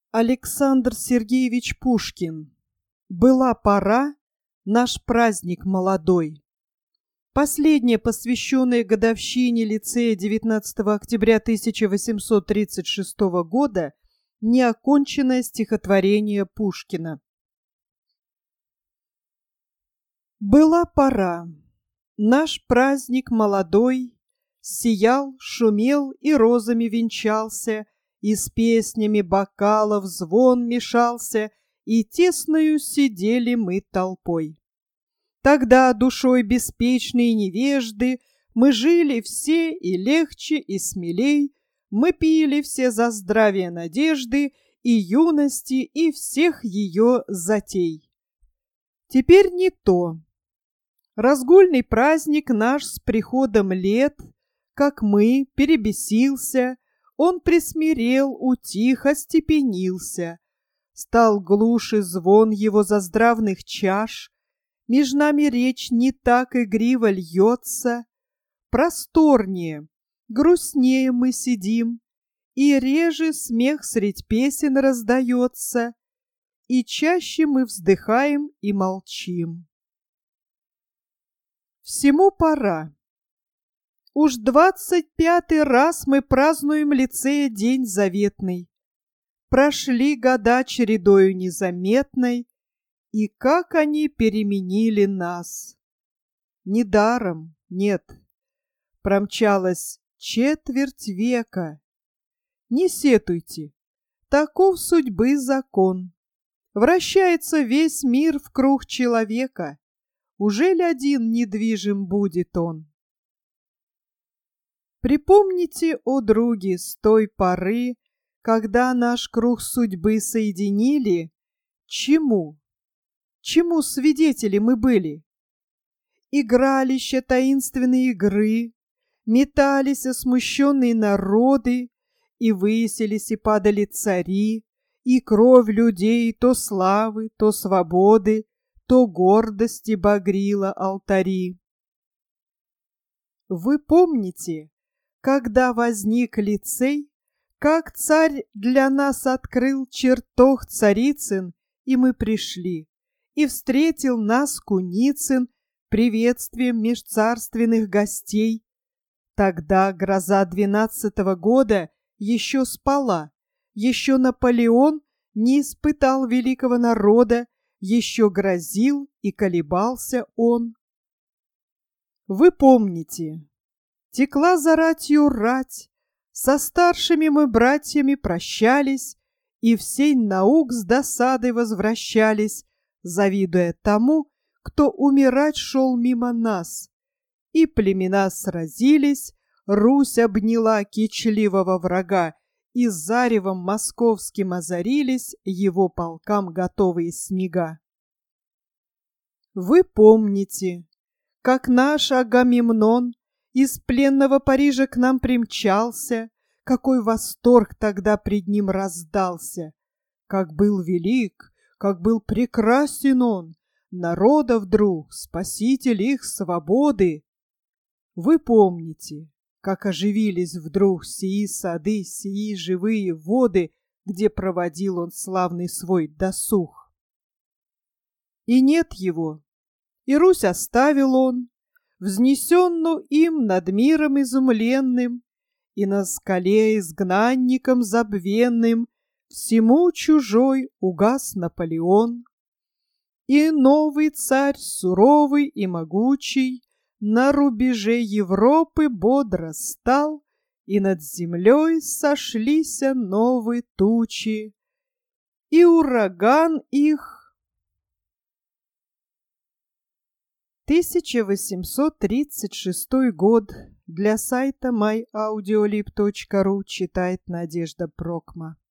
Александр Сергеевич Пушкин. Была пора, наш праздник молодой. Последнее, посвященное годовщине лицея 19 октября 1836 года, неоконченное стихотворение Пушкина. Была пора, наш праздник молодой сиял, шумел и розами венчался, и с песнями бокалов звон мешался, и тесною сидели мы толпой. Тогда душой беспечной невежды мы жили все и легче, и смелей, мы пили все за здравие надежды и юности, и всех ее затей. Теперь не то. Разгульный праздник наш с приходом лет, как мы, перебесился, он присмирел, утих, остепенился. Стал глуше звон его заздравных чаш, меж нами речь не так игриво льется, просторнее, грустнее мы сидим, и реже смех средь песен раздается, и чаще мы вздыхаем и молчим. Всему пора. Уж 25-й раз мы празднуем лицея день заветный. Прошли года чередою незаметной, и как они переменили нас. Недаром, нет, промчалась четверть века. Не сетуйте, таков судьбы закон. Вращается весь мир в круг человека. Ужель один недвижим будет он? Припомните, о други, с той поры, когда наш круг судьбы соединили, чему свидетели мы были? Игралища таинственной игры, метались смущенные народы, и высились и падали цари, и кровь людей то славы, то свободы, то гордости багрила алтари. Вы помните, когда возник лицей, как царь для нас открыл чертог Царицын, и мы пришли, и встретил нас Куницын приветствием межцарственных гостей. Тогда гроза 12-го года еще спала, еще Наполеон не испытал великого народа, еще грозил и колебался он. Вы помните, текла за ратью рать, со старшими мы братьями прощались, и в сень наук с досадой возвращались, завидуя тому, кто умирать шел мимо нас. И племена сразились, Русь обняла кичливого врага, и заревом московским озарились его полкам готовые снега. Вы помните, как наш Агамемнон из пленного Парижа к нам примчался, какой восторг тогда пред ним раздался, как был велик, как был прекрасен он, народов друг, спаситель их свободы. Вы помните, как оживились вдруг сии сады, сии живые воды, где проводил он славный свой досуг. И нет его, и Русь оставил он, взнесенну им над миром изумленным, и на скале изгнанником забвенным всему чужой угас Наполеон. И новый царь, суровый и могучий, на рубеже Европы бодро стал, и над землей сошлися новые тучи, и ураган их 1836 год. Для сайта myaudiolib.ru читает Надежда Прокма.